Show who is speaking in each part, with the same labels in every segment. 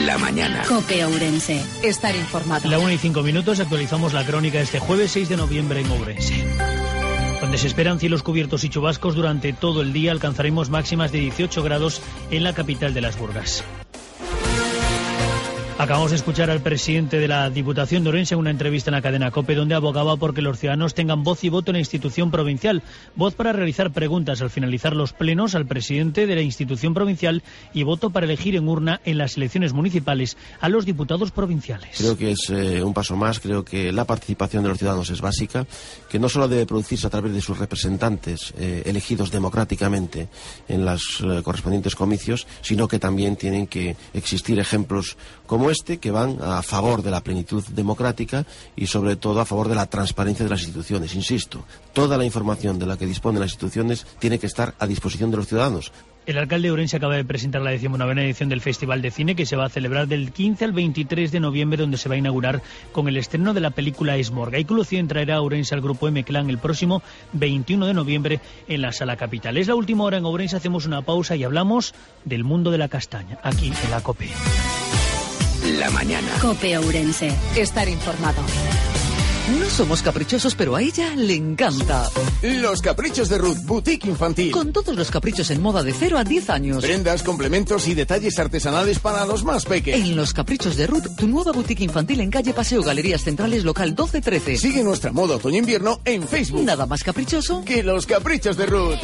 Speaker 1: La mañana.
Speaker 2: COPE Ourense. Estar informado.
Speaker 3: La 1:05, actualizamos la crónica este jueves 6 de noviembre en Ourense. Donde se esperan cielos cubiertos y chubascos durante todo el día, alcanzaremos máximas de 18 grados en la capital de las Burgas. Acabamos de escuchar al presidente de la Diputación de Ourense en una entrevista en la cadena COPE, donde abogaba porque los ciudadanos tengan voz y voto en la institución provincial. Voz para realizar preguntas al finalizar los plenos al presidente de la institución provincial y voto para elegir en urna en las elecciones municipales a los diputados provinciales.
Speaker 4: Creo que es un paso más. Creo que la participación de los ciudadanos es básica, que no solo debe producirse a través de sus representantes elegidos democráticamente en los correspondientes comicios, sino que también tienen que existir ejemplos como que van a favor de la plenitud democrática y sobre todo a favor de la transparencia de las instituciones. Insisto, toda la información de la que disponen las instituciones tiene que estar a disposición de los ciudadanos.
Speaker 3: El alcalde de Ourense acaba de presentar la 19ª edición del Festival de Cine, que se va a celebrar del 15 al 23 de noviembre, donde se va a inaugurar con el estreno de la película Esmorga. Y Club 100 traerá a Ourense al grupo M-Clan el próximo 21 de noviembre en la Sala Capital. Es la última hora en Ourense, hacemos una pausa y hablamos del mundo de la castaña, aquí en la COPE.
Speaker 1: La mañana.
Speaker 2: COPE Ourense. Estar informado.
Speaker 5: No somos caprichosos, pero a ella le encanta.
Speaker 6: Los caprichos de Ruth, boutique infantil.
Speaker 5: Con todos los caprichos en moda de 0 a 10 años.
Speaker 6: Prendas, complementos y detalles artesanales para los más pequeños.
Speaker 5: En Los Caprichos de Ruth, tu nueva boutique infantil en calle Paseo Galerías Centrales, local 1213.
Speaker 6: Sigue nuestra moda otoño-invierno en Facebook.
Speaker 5: Nada más caprichoso
Speaker 6: que Los Caprichos de Ruth.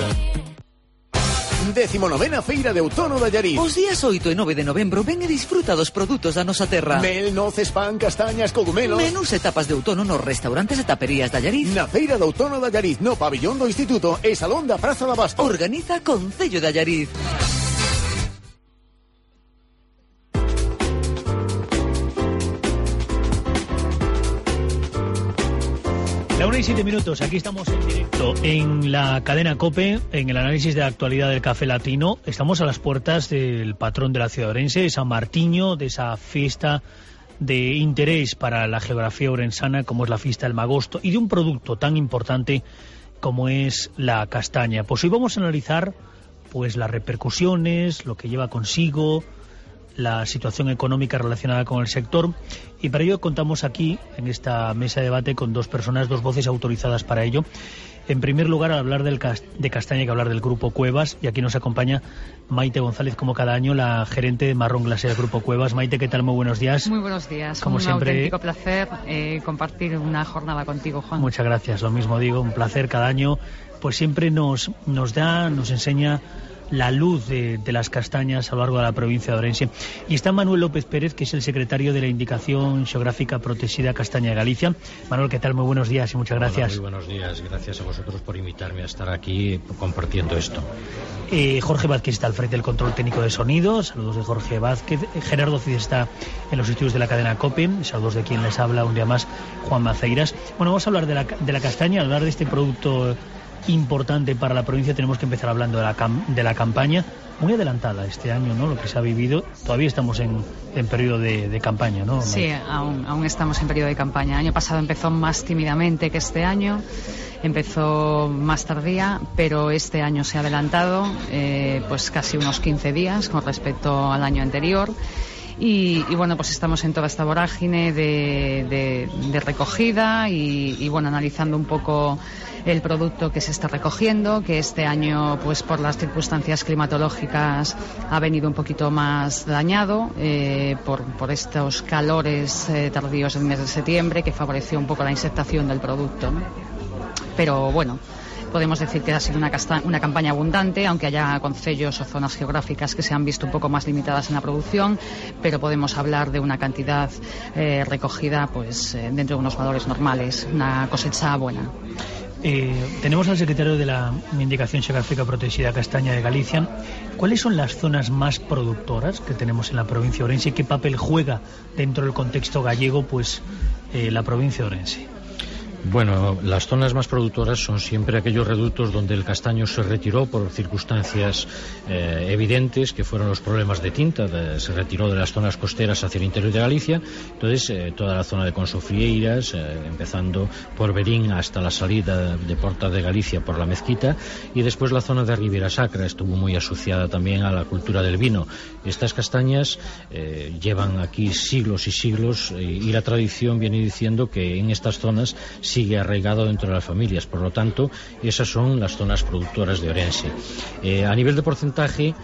Speaker 6: 19ª Feira de Outono de Allariz.
Speaker 5: Os días 8 e 9 de novembro ven e disfruta dos produtos da nosa terra.
Speaker 6: Mel, noces, pan, castañas, cogumelos.
Speaker 5: Menús e tapas de outono nos restaurantes e taperías de Allariz.
Speaker 6: Na Feira de Outono de Allariz, no pabillón do Instituto e Salón da Praza da Basto.
Speaker 5: Organiza Concello de Allariz.
Speaker 3: La 1:07, aquí estamos en directo en la cadena COPE, en el análisis de la actualidad del café latino. Estamos a las puertas del patrón de la ciudad de Ourense, San Martiño, de esa fiesta de interés para la geografía orensana como es la fiesta del Magosto, y de un producto tan importante como es la castaña. Pues hoy vamos a analizar pues las repercusiones, lo que lleva consigo, la situación económica relacionada con el sector, y para ello contamos aquí en esta mesa de debate con dos personas, dos voces autorizadas para ello. En primer lugar, al hablar de castaña hay que hablar del Grupo Cuevas, y aquí nos acompaña Maite González, como cada año, la gerente de Marrón Glacé del Grupo Cuevas. Maite, ¿qué tal? Muy buenos días.
Speaker 7: Muy buenos días,
Speaker 3: como siempre,
Speaker 7: auténtico placer compartir una jornada contigo, Juan.
Speaker 3: Muchas gracias, lo mismo digo, un placer cada año, pues siempre nos enseña la luz de las castañas a lo largo de la provincia de Ourense. Y está Manuel López Pérez, que es el secretario de la Indicación Geográfica Protegida Castaña de Galicia. Manuel, ¿qué tal? Muy buenos días y muchas gracias.
Speaker 8: Hola, muy buenos días, gracias a vosotros por invitarme a estar aquí compartiendo esto.
Speaker 3: Jorge Vázquez está al frente del control técnico de sonido. Saludos de Jorge Vázquez. Gerardo Cid está en los estudios de la cadena COPE. Saludos de quien les habla un día más, Juan Maceiras. Bueno, vamos a hablar de la castaña, hablar de este producto importante para la provincia. Tenemos que empezar hablando de la campaña, muy adelantada este año, ¿no? Lo que se ha vivido, todavía estamos en periodo de campaña, ¿no?
Speaker 7: Sí, aún estamos en periodo de campaña. El año pasado empezó más tímidamente que este año, empezó más tardía, pero este año se ha adelantado pues casi unos 15 días con respecto al año anterior. Y bueno, pues estamos en toda esta vorágine de recogida y bueno, analizando un poco el producto que se está recogiendo, que este año, pues por las circunstancias climatológicas, ha venido un poquito más dañado por estos calores tardíos del mes de septiembre, que favoreció un poco la insectación del producto, ¿no? Pero bueno, podemos decir que ha sido una campaña abundante, aunque haya concellos o zonas geográficas que se han visto un poco más limitadas en la producción, pero podemos hablar de una cantidad recogida pues dentro de unos valores normales, una cosecha buena.
Speaker 3: Tenemos al secretario de la Indicación Geográfica Protegida Castaña de Galicia. ¿Cuáles son las zonas más productoras que tenemos en la provincia de Ourense y qué papel juega dentro del contexto gallego pues la provincia de Ourense?
Speaker 8: Bueno, las zonas más productoras son siempre aquellos reductos donde el castaño se retiró por circunstancias evidentes, que fueron los problemas de tinta, se retiró de las zonas costeras hacia el interior de Galicia. Entonces toda la zona de Consofrieiras, empezando por Berín hasta la salida de Porta de Galicia por la Mezquita, y después la zona de Ribeira Sacra estuvo muy asociada también a la cultura del vino. Estas castañas llevan aquí siglos y siglos, y la tradición viene diciendo que en estas zonas sigue arraigado dentro de las familias. Por lo tanto, esas son las zonas productoras de Orense. A nivel de porcentaje,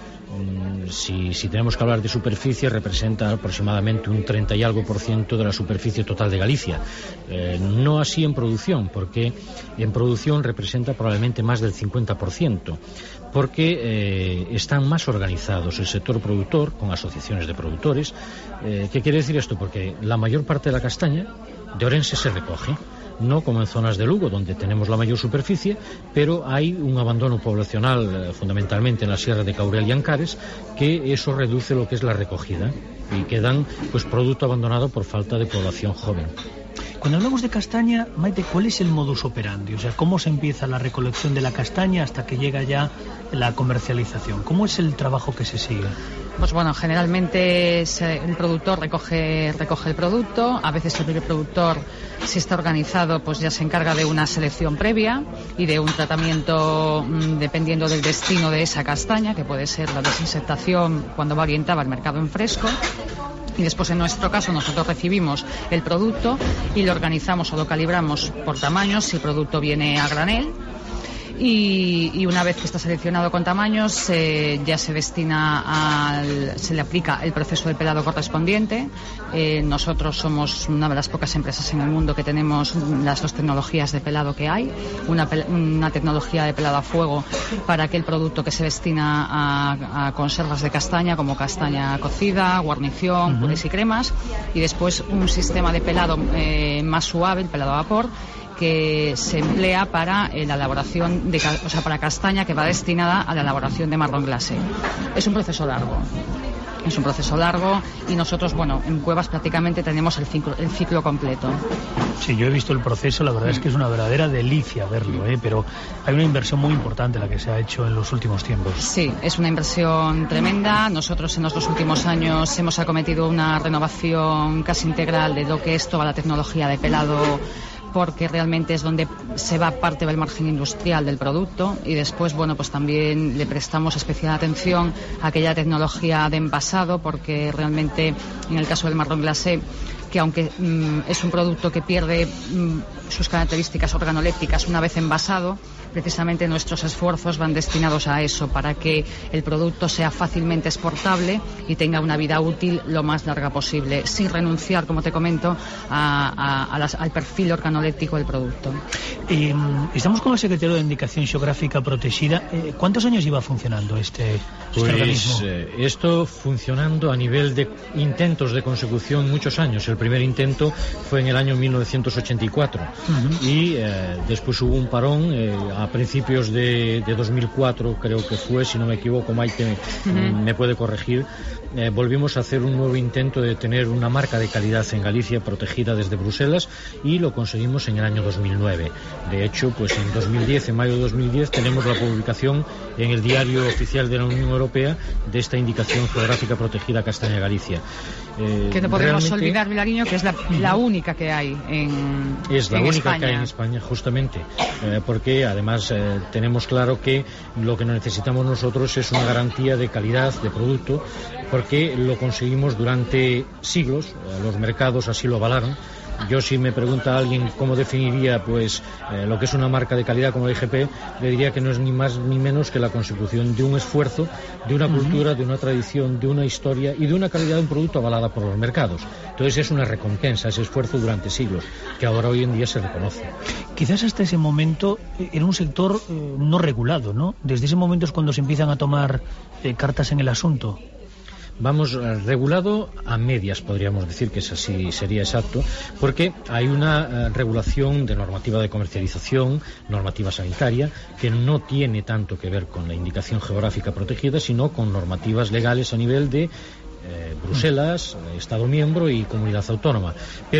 Speaker 8: si tenemos que hablar de superficie, representa aproximadamente un 30 y algo % de la superficie total de Galicia. No así en producción, porque en producción representa probablemente más del 50%, porque están más organizados el sector productor, con asociaciones de productores. ¿Qué quiere decir esto? Porque la mayor parte de la castaña de Orense se recoge. No como en zonas de Lugo, donde tenemos la mayor superficie, pero hay un abandono poblacional, fundamentalmente en la Sierra de Caurel y Ancares, que eso reduce lo que es la recogida, y quedan pues producto abandonado por falta de población joven.
Speaker 3: Cuando hablamos de castaña, Maite, ¿cuál es el modus operandi? O sea, ¿cómo se empieza la recolección de la castaña hasta que llega ya la comercialización? ¿Cómo es el trabajo que se sigue?
Speaker 7: Pues bueno, generalmente el productor recoge el producto. A veces el primer productor, si está organizado, pues ya se encarga de una selección previa y de un tratamiento dependiendo del destino de esa castaña, que puede ser la desinsectación cuando va orientada al mercado en fresco. Y después, en nuestro caso, nosotros recibimos el producto y lo organizamos o lo calibramos por tamaños, si el producto viene a granel. Y una vez que está seleccionado con tamaños, ya se se le aplica el proceso de pelado correspondiente. Nosotros somos una de las pocas empresas en el mundo que tenemos las dos tecnologías de pelado que hay. Una tecnología de pelado a fuego para aquel producto que se destina a conservas de castaña, como castaña cocida, guarnición, purés y cremas. Y después un sistema de pelado más suave, el pelado a vapor, que se emplea para la elaboración para castaña que va destinada a la elaboración de marrón glacé. Es un proceso largo. Y nosotros, en Cuevas prácticamente tenemos el ciclo completo.
Speaker 3: Sí, yo he visto el proceso, la verdad es que es una verdadera delicia verlo, pero hay una inversión muy importante la que se ha hecho en los últimos tiempos.
Speaker 7: Sí, es una inversión tremenda. Nosotros en los 2 últimos años hemos acometido una renovación casi integral de lo que es toda la tecnología de pelado, porque realmente es donde se va parte del margen industrial del producto. Y después, pues también le prestamos especial atención a aquella tecnología de envasado, porque realmente en el caso del marrón glacé, que aunque es un producto que pierde sus características organolépticas una vez envasado, precisamente nuestros esfuerzos van destinados a eso, para que el producto sea fácilmente exportable y tenga una vida útil lo más larga posible, sin renunciar, como te comento, al perfil organoléptico del producto.
Speaker 3: Estamos con el secretario de Indicación Xeográfica Protegida. ¿Cuántos años lleva funcionando este organismo?
Speaker 8: Esto funcionando a nivel de intentos de consecución muchos años. El primer intento fue en el año 1984 y después hubo un parón a principios de 2004, creo que fue, si no me equivoco. Maite me puede corregir. Volvimos a hacer un nuevo intento de tener una marca de calidad en Galicia protegida desde Bruselas, y lo conseguimos en el año 2009. De hecho, pues en 2010, en mayo de 2010, tenemos la publicación en el Diario Oficial de la Unión Europea de esta indicación geográfica protegida Castaña Galicia.
Speaker 7: Que no podemos olvidar, Vilariño, que es la única que hay en España.
Speaker 8: Es la única que hay en España, justamente, porque además tenemos claro que lo que necesitamos nosotros es una garantía de calidad de producto, porque lo conseguimos durante siglos, los mercados así lo avalaron. Yo, si me pregunta a alguien cómo definiría lo que es una marca de calidad como la IGP, le diría que no es ni más ni menos que la consecución de un esfuerzo, de una cultura, de una tradición, de una historia y de una calidad de un producto avalada por los mercados. Entonces es una recompensa, ese esfuerzo durante siglos, que ahora hoy en día se reconoce.
Speaker 3: Quizás hasta ese momento era un sector no regulado, ¿no? Desde ese momento es cuando se empiezan a tomar cartas en el asunto.
Speaker 8: Vamos, regulado a medias, podríamos decir que es así, sería exacto, porque hay una regulación de normativa de comercialización, normativa sanitaria, que no tiene tanto que ver con la indicación geográfica protegida, sino con normativas legales a nivel de Bruselas, Estado miembro y comunidad autónoma. Pero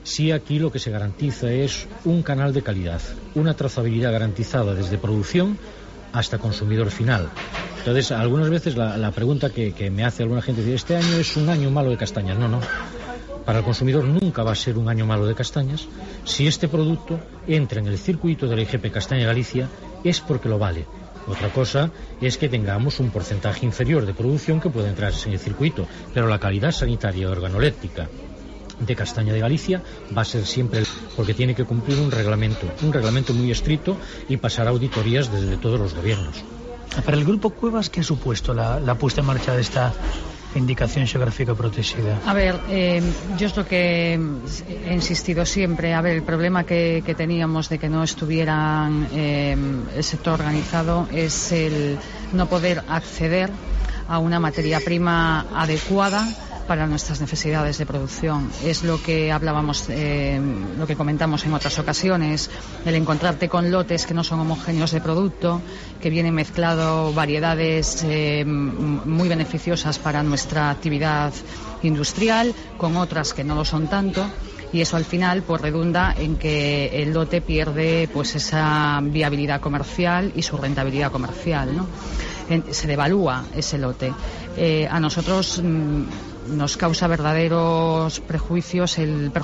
Speaker 8: sí aquí lo que se garantiza es un canal de calidad, una trazabilidad garantizada desde producción hasta consumidor final. Entonces, algunas veces la pregunta que me hace alguna gente es: ¿este año es un año malo de castañas? No. Para el consumidor nunca va a ser un año malo de castañas. Si este producto entra en el circuito de la IGP Castaña Galicia, es porque lo vale. Otra cosa es que tengamos un porcentaje inferior de producción que pueda entrar en el circuito, pero la calidad sanitaria y organoléptica de Castaña de Galicia va a ser siempre, porque tiene que cumplir un reglamento muy estricto y pasar auditorías desde todos los gobiernos.
Speaker 3: Para el Grupo Cuevas, ¿qué ha supuesto la puesta en marcha de esta indicación geográfica protegida?
Speaker 7: A ver, yo es lo que he insistido siempre. A ver, el problema que teníamos de que no estuvieran el sector organizado es el no poder acceder a una materia prima adecuada para nuestras necesidades de producción. Es lo que hablábamos, lo que comentamos en otras ocasiones, el encontrarte con lotes que no son homogéneos de producto, que vienen mezclado variedades muy beneficiosas para nuestra actividad industrial, con otras que no lo son tanto, y eso al final pues redunda en que el lote pierde pues esa viabilidad comercial y su rentabilidad comercial, ¿no? Se devalúa ese lote. A nosotros nos causa verdaderos perjuicios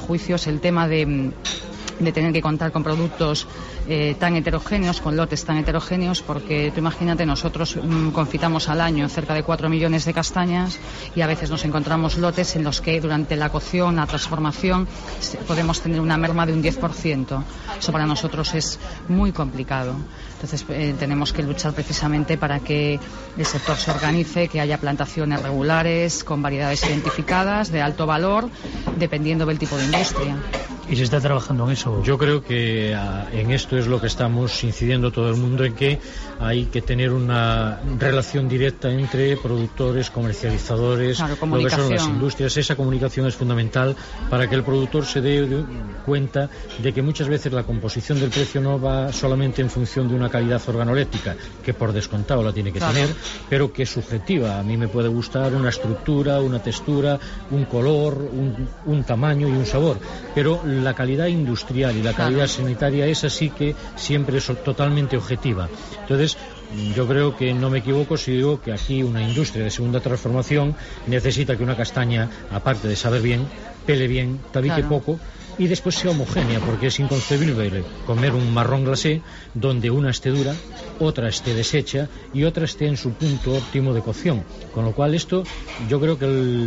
Speaker 7: el tema de tener que contar con productos tan heterogéneos, con lotes tan heterogéneos, porque tú imagínate, nosotros confitamos al año cerca de 4 millones de castañas y a veces nos encontramos lotes en los que durante la cocción, la transformación, podemos tener una merma de un 10%. Eso para nosotros es muy complicado. Entonces tenemos que luchar precisamente para que el sector se organice, que haya plantaciones regulares, con variedades identificadas, de alto valor, dependiendo del tipo de industria.
Speaker 3: ¿Y se está trabajando en eso?
Speaker 8: Yo creo que en esto es lo que estamos incidiendo todo el mundo, en que hay que tener una relación directa entre productores, comercializadores,
Speaker 7: claro,
Speaker 8: lo que son las industrias. Esa comunicación es fundamental para que el productor se dé cuenta de que muchas veces la composición del precio no va solamente en función de una calidad organoléptica, que por descontado la tiene que tener, pero que es subjetiva. A mí me puede gustar una estructura, una textura, un color, un tamaño y un sabor, pero la calidad industrial y la calidad sanitaria es así que siempre es totalmente objetiva. Entonces, yo creo que no me equivoco si digo que aquí una industria de segunda transformación necesita que una castaña, aparte de saber bien, pele bien, tabique poco y después sea homogénea, porque es inconcebible comer un marrón glacé donde una esté dura, otra esté deshecha y otra esté en su punto óptimo de cocción. Con lo cual esto, yo creo que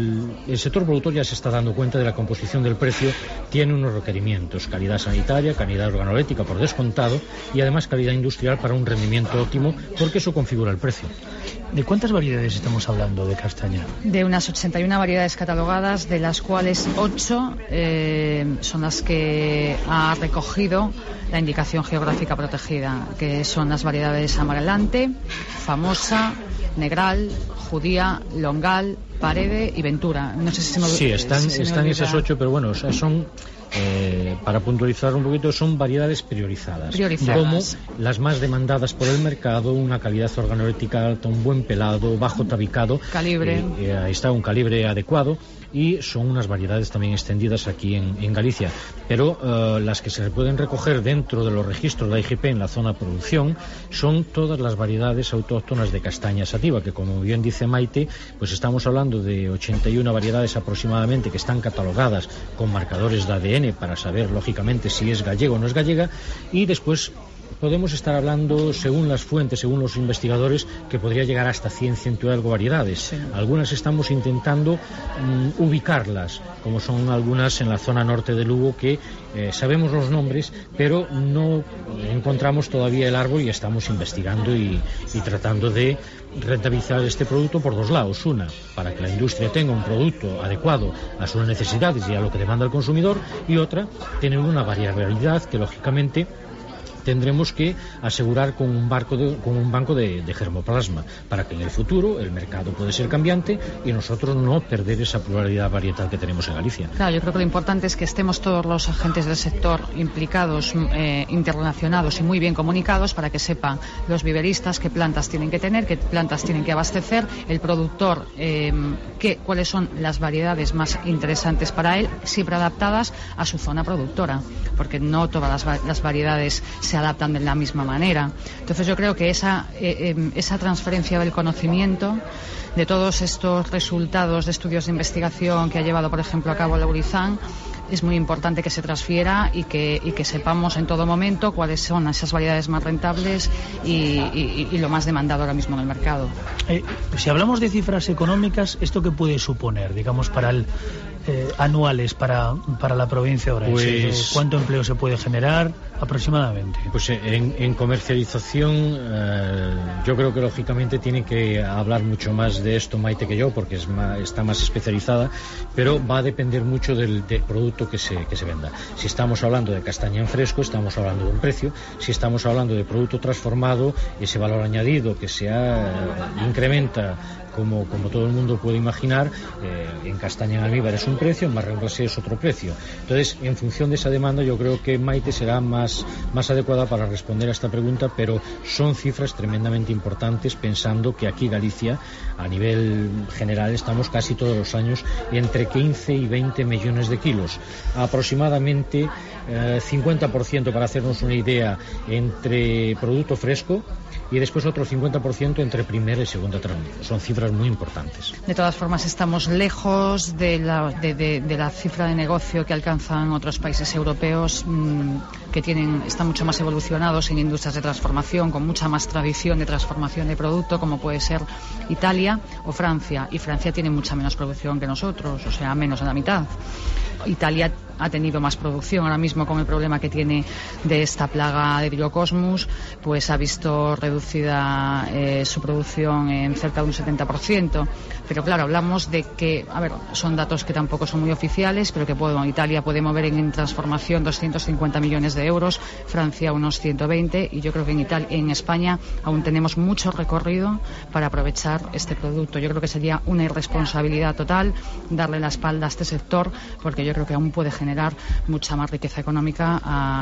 Speaker 8: el sector productor ya se está dando cuenta de la composición del precio, tiene unos requerimientos: calidad sanitaria, calidad organoléptica por descontado y además calidad industrial para un rendimiento óptimo, porque eso configura el precio.
Speaker 3: ¿De cuántas variedades estamos hablando de castaña?
Speaker 7: De unas 81 variedades catalogadas, de las cuales 8 son las que ha recogido la indicación geográfica protegida, que son las variedades Amarelante, Famosa, Negral, Judía, Longal, Parede y Ventura. No sé si se me
Speaker 8: Sí, están esas 8, pero bueno, son... para puntualizar un poquito, son variedades priorizadas, como las más demandadas por el mercado, una calidad organoléptica alta, un buen pelado, bajo tabicado,
Speaker 7: calibre,
Speaker 8: ahí está, un calibre adecuado, y son unas variedades también extendidas aquí en Galicia, pero las que se pueden recoger dentro de los registros de la IGP en la zona producción son todas las variedades autóctonas de castaña sativa, que como bien dice Maite, pues estamos hablando de 81 variedades aproximadamente que están catalogadas con marcadores de ADN para saber lógicamente si es gallega o no es gallega, y después podemos estar hablando, según las fuentes, según los investigadores, que podría llegar hasta 100 y algo variedades. Sí. Algunas estamos intentando ubicarlas, como son algunas en la zona norte de Lugo, que sabemos los nombres, pero no encontramos todavía el árbol, y estamos investigando y tratando de rentabilizar este producto por dos lados: una, para que la industria tenga un producto adecuado a sus necesidades y a lo que demanda el consumidor, y otra, tener una variabilidad que lógicamente tendremos que asegurar con un banco de germoplasma, para que en el futuro el mercado puede ser cambiante y nosotros no perder esa pluralidad varietal que tenemos en Galicia.
Speaker 7: Claro, yo creo que lo importante es que estemos todos los agentes del sector implicados, interrelacionados y muy bien comunicados, para que sepan los viveristas qué plantas tienen que tener, qué plantas tienen que abastecer, el productor cuáles son las variedades más interesantes para él, siempre adaptadas a su zona productora, porque no todas las variedades se adaptan de la misma manera. Entonces yo creo que esa transferencia del conocimiento, de todos estos resultados de estudios de investigación que ha llevado, por ejemplo, a cabo Laurizán, es muy importante que se transfiera y que sepamos en todo momento cuáles son esas variedades más rentables y lo más demandado ahora mismo en el mercado.
Speaker 3: Si hablamos de cifras económicas, ¿esto qué puede suponer, digamos, anuales para la provincia de Ourense?
Speaker 8: Pues,
Speaker 3: ¿cuánto empleo se puede generar aproximadamente?
Speaker 8: Pues en comercialización yo creo que lógicamente tiene que hablar mucho más de esto Maite que yo, porque está más especializada, pero va a depender mucho del producto que se venda. Si estamos hablando de castaña en fresco, estamos hablando de un precio. Si estamos hablando de producto transformado, ese valor añadido que se incrementa, como todo el mundo puede imaginar, en castaña en almíbar es un precio, en marrón glacé es otro precio. Entonces, en función de esa demanda, yo creo que Maite será más adecuada para responder a esta pregunta, pero son cifras tremendamente importantes, pensando que aquí Galicia, a nivel general, estamos casi todos los años entre 15 y 20 millones de kilos, aproximadamente 50%, para hacernos una idea, entre producto fresco, y después otro 50% entre primera y segunda término. Son cifras muy importantes.
Speaker 7: De todas formas, estamos lejos de la cifra de negocio que alcanzan otros países europeos que están mucho más evolucionados en industrias de transformación, con mucha más tradición de transformación de producto, como puede ser Italia o Francia. Y Francia tiene mucha menos producción que nosotros, o sea, menos de la mitad. Italia ha tenido más producción ahora mismo, con el problema que tiene de esta plaga de Dirocosmus, pues ha visto reducida su producción en cerca de un 70%. Pero claro, hablamos de que, son datos que tampoco son muy oficiales, pero que Italia puede mover en transformación 250 millones de euros, Francia unos 120, y yo creo que en España aún tenemos mucho recorrido para aprovechar este producto. Yo creo que sería una irresponsabilidad total darle la espalda a este sector, porque yo creo que aún puede generar mucha más riqueza económica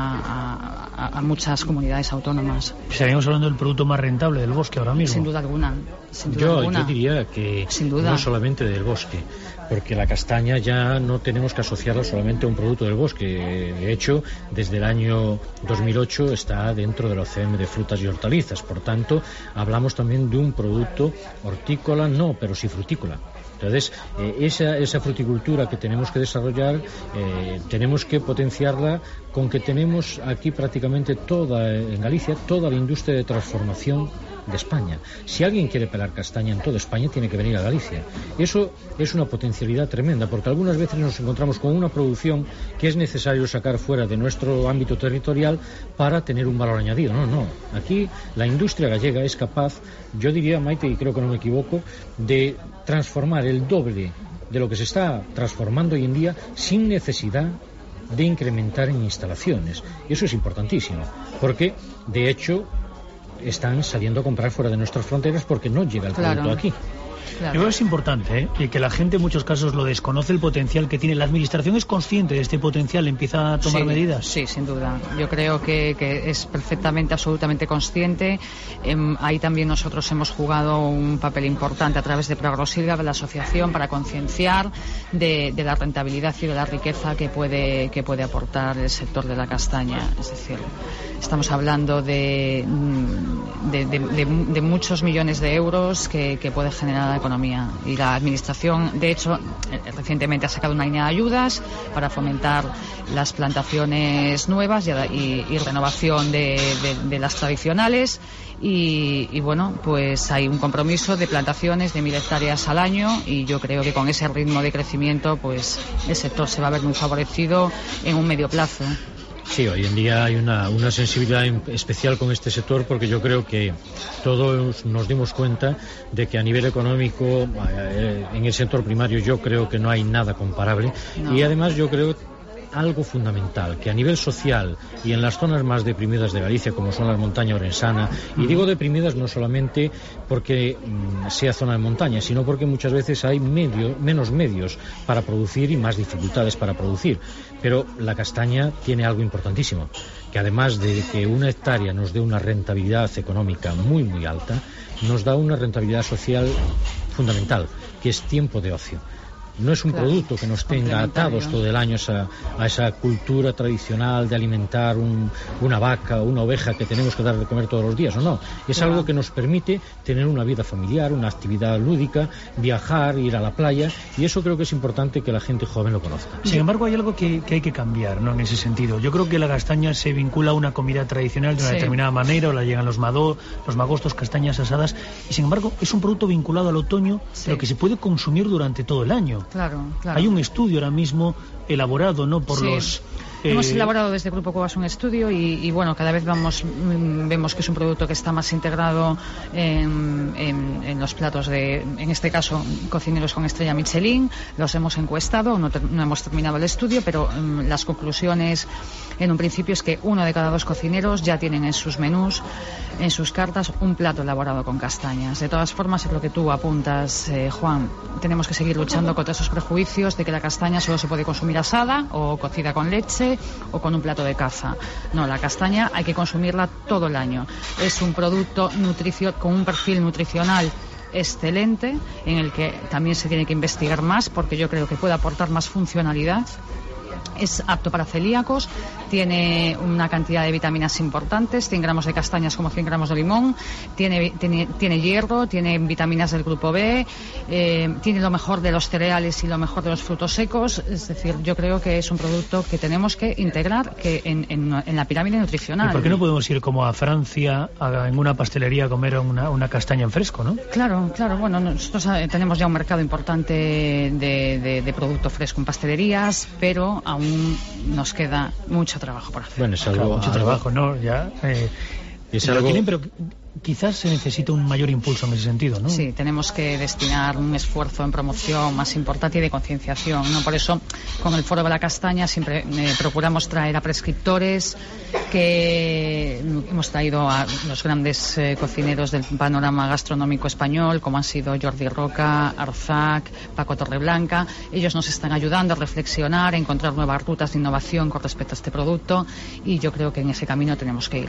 Speaker 7: a muchas comunidades autónomas.
Speaker 3: Estaríamos hablando del producto más rentable del bosque ahora mismo.
Speaker 7: Sin duda alguna.
Speaker 8: Yo diría que no solamente del bosque, porque la castaña ya no tenemos que asociarla solamente a un producto del bosque. De hecho, desde el año 2008 está dentro de la OCM de frutas y hortalizas. Por tanto, hablamos también de un producto hortícola, no, pero sí frutícola. Entonces, esa fruticultura que tenemos que desarrollar, tenemos que potenciarla, con que tenemos aquí prácticamente en Galicia, toda la industria de transformación de España. Si alguien quiere pelar castaña en toda España, tiene que venir a Galicia. Eso es una potencialidad tremenda, porque algunas veces nos encontramos con una producción que es necesario sacar fuera de nuestro ámbito territorial para tener un valor añadido. No. Aquí la industria gallega es capaz, yo diría, Maite, y creo que no me equivoco, de transformar el doble de lo que se está transformando hoy en día sin necesidad de incrementar en instalaciones. Y eso es importantísimo, porque de hecho están saliendo a comprar fuera de nuestras fronteras porque no llega el producto aquí.
Speaker 3: Claro. Yo creo que es importante y que la gente en muchos casos lo desconoce, el potencial que tiene. ¿La administración es consciente de este potencial? ¿Empieza a tomar medidas? Sí,
Speaker 7: sin duda. Yo creo que es perfectamente, absolutamente consciente. Ahí también nosotros hemos jugado un papel importante a través de Proagrosilva, de la asociación, para concienciar de la rentabilidad y de la riqueza que puede aportar el sector de la castaña. Es decir, estamos hablando de muchos millones de euros que puede generar la economía, y la administración, de hecho, recientemente ha sacado una línea de ayudas para fomentar las plantaciones nuevas y renovación de las tradicionales, y bueno, pues hay un compromiso de plantaciones de 1.000 hectáreas al año, y yo creo que con ese ritmo de crecimiento pues el sector se va a ver muy favorecido en un medio plazo.
Speaker 8: Sí, hoy en día hay una sensibilidad especial con este sector, porque yo creo que todos nos dimos cuenta de que a nivel económico, en el sector primario, yo creo que no hay nada comparable. No. Y además yo creo algo fundamental, que a nivel social y en las zonas más deprimidas de Galicia, como son las montañas orensanas, y digo deprimidas no solamente porque sea zona de montaña, sino porque muchas veces hay menos medios para producir y más dificultades para producir. Pero la castaña tiene algo importantísimo, que además de que una hectárea nos dé una rentabilidad económica muy, muy alta, nos da una rentabilidad social fundamental, que es tiempo de ocio. No es un producto que nos tenga atados todo el año a esa cultura tradicional de alimentar una vaca o una oveja que tenemos que dar de comer todos los días, ¿o no? Es algo que nos permite tener una vida familiar, una actividad lúdica, viajar, ir a la playa, y eso creo que es importante que la gente joven lo conozca.
Speaker 3: Sin embargo, hay algo que hay que cambiar, ¿no?, en ese sentido. Yo creo que la castaña se vincula a una comida tradicional de una determinada manera, o la llegan los magostos, castañas asadas, y sin embargo es un producto vinculado al otoño, pero que se puede consumir durante todo el año.
Speaker 7: Claro.
Speaker 3: Hay un estudio ahora mismo elaborado, ¿no?, por los...
Speaker 7: Hemos elaborado desde Grupo Cuevas un estudio y bueno, cada vez vemos que es un producto que está más integrado en los platos en este caso, cocineros con estrella Michelin. Los hemos encuestado, no hemos terminado el estudio, pero las conclusiones en un principio es que 1 de cada 2 cocineros ya tienen en sus menús, en sus cartas, un plato elaborado con castañas. De todas formas, es lo que tú apuntas, Juan, tenemos que seguir luchando contra esos prejuicios de que la castaña solo se puede consumir asada o cocida con leche o con un plato de caza. No, la castaña hay que consumirla todo el año. Es un producto con un perfil nutricional excelente, en el que también se tiene que investigar más, porque yo creo que puede aportar más funcionalidad. Es apto para celíacos, tiene una cantidad de vitaminas importantes, 100 gramos de castañas como 100 gramos de limón, tiene hierro, tiene vitaminas del grupo B, tiene lo mejor de los cereales y lo mejor de los frutos secos. Es decir, yo creo que es un producto que tenemos que integrar en la pirámide nutricional.
Speaker 3: ¿Y por qué no podemos ir como a Francia, en una pastelería, a comer una castaña en fresco, no?
Speaker 7: Claro, bueno, nosotros tenemos ya un mercado importante de producto fresco en pastelerías, pero aún nos queda mucho trabajo por hacer.
Speaker 8: Bueno, es algo,
Speaker 3: mucho trabajo, ¿no? Ya,
Speaker 8: es algo...
Speaker 3: pero quizás se necesita un mayor impulso en ese sentido, ¿no?
Speaker 7: Sí, tenemos que destinar un esfuerzo en promoción más importante y de concienciación, ¿no? Por eso, con el Foro de la Castaña siempre procuramos traer a prescriptores, que hemos traído a los grandes cocineros del panorama gastronómico español, como han sido Jordi Roca, Arzac, Paco Torreblanca. Ellos nos están ayudando a reflexionar, a encontrar nuevas rutas de innovación con respecto a este producto, y yo creo que en ese camino tenemos que ir.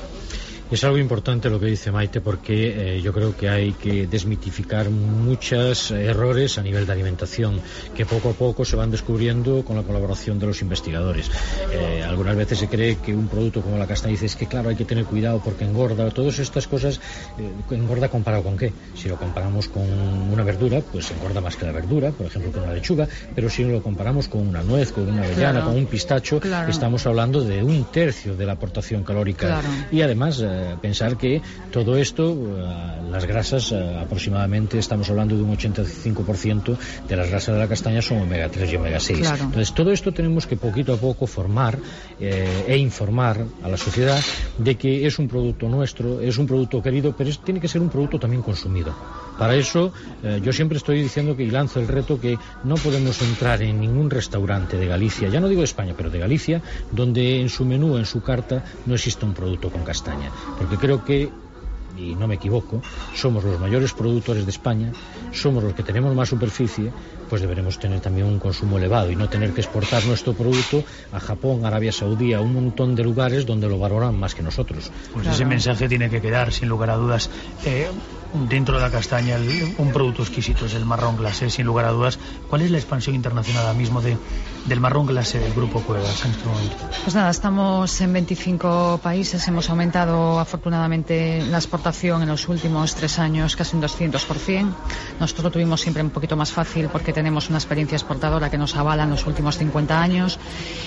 Speaker 8: Es algo importante lo que dice Maite, porque yo creo que hay que desmitificar muchos errores a nivel de alimentación que poco a poco se van descubriendo con la colaboración de los investigadores. Algunas veces se cree que un producto como la castaña, dice, es que claro, hay que tener cuidado porque engorda. Todas estas cosas, ¿engorda comparado con qué? Si lo comparamos con una verdura, pues engorda más que la verdura, por ejemplo con una lechuga, pero si lo comparamos con una nuez, con una avellana, con un pistacho, estamos hablando de 1/3 de la aportación calórica. Y además pensar que todo esto, las grasas, aproximadamente estamos hablando de un 85% de las grasas de la castaña son omega 3 y omega 6. Entonces todo esto tenemos que poquito a poco formar e informar a la sociedad de que es un producto nuestro, es un producto querido, pero tiene que ser un producto también consumido. Para eso yo siempre estoy diciendo que, y lanzo el reto, que no podemos entrar en ningún restaurante de Galicia, ya no digo de España, pero de Galicia, donde en su menú, en su carta, no exista un producto con castaña. Porque creo que, y no me equivoco, somos los mayores productores de España, somos los que tenemos más superficie, pues deberemos tener también un consumo elevado y no tener que exportar nuestro producto a Japón, Arabia Saudí, a un montón de lugares donde lo valoran más que nosotros.
Speaker 3: Pues ese mensaje tiene que quedar, sin lugar a dudas. Dentro de la castaña, un producto exquisito es el marrón glacé, sin lugar a dudas. ¿Cuál es la expansión internacional ahora mismo del marrón glacé del Grupo Cuevas en este momento?
Speaker 7: Pues nada, estamos en 25 países, hemos aumentado afortunadamente la exportación en los últimos 3 años casi un 200%. Nosotros lo tuvimos siempre un poquito más fácil porque tenemos una experiencia exportadora que nos avala en los últimos 50 años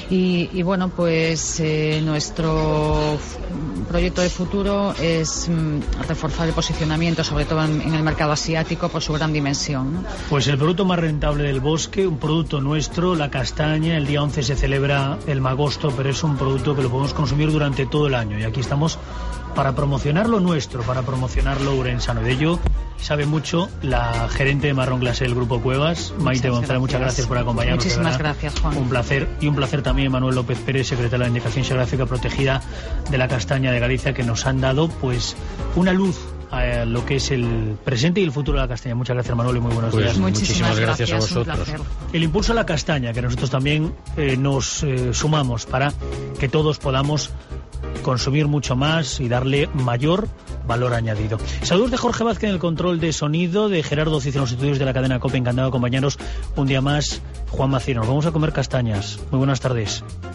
Speaker 7: y bueno, pues nuestro proyecto de futuro es reforzar el posicionamiento, sobre todo en el mercado asiático, por su gran dimensión, ¿no?
Speaker 3: Pues el producto más rentable del bosque, un producto nuestro, la castaña. El día 11 se celebra el magosto, pero es un producto que lo podemos consumir durante todo el año, y aquí estamos para promocionar lo nuestro, para promocionar lo urensano. Y de ello sabe mucho la gerente de Marrón Glacé del Grupo Cuevas, Maite González. Muchas gracias por acompañarnos.
Speaker 7: Muchísimas gracias, Juan.
Speaker 3: Un placer. Y un placer también Manuel López Pérez, secretario de la Indicación Geográfica Protegida de la Castaña de Galicia, que nos han dado pues una luz a lo que es el presente y el futuro de la castaña. Muchas gracias, Manuel, y muy buenos días.
Speaker 8: Muchísimas gracias a vosotros.
Speaker 3: El impulso a la castaña, que nosotros también nos sumamos para que todos podamos consumir mucho más y darle mayor valor añadido. Saludos de Jorge Vázquez en el control de sonido, de Gerardo Cid en los estudios de la cadena COPE. Encantado de acompañarnos un día más. Juan Macías, nos vamos a comer castañas. Muy buenas tardes.